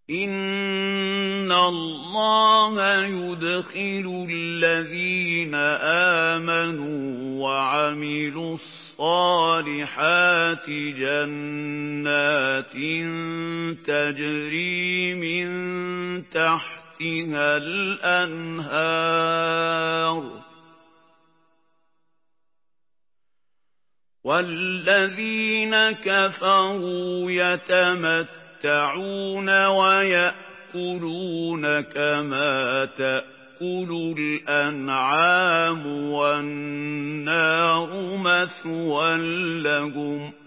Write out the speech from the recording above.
إِنَّ اللَّهَ يُدْخِلُ الَّذِينَ آمَنُوا وَعَمِلُوا الصَّالِحَاتِ جَنَّاتٍ تَجْرِي مِن تَحْتِهَا الْأَنْهَارُ وَالَّذِينَ كَفَرُوا يَتَمَتَّعُونَ وَيَأْكُلُونَ كَمَا تَأْكُلُ الْأَنْعَامُ وَالنَّارُ مَثْوًى لَّهُمْ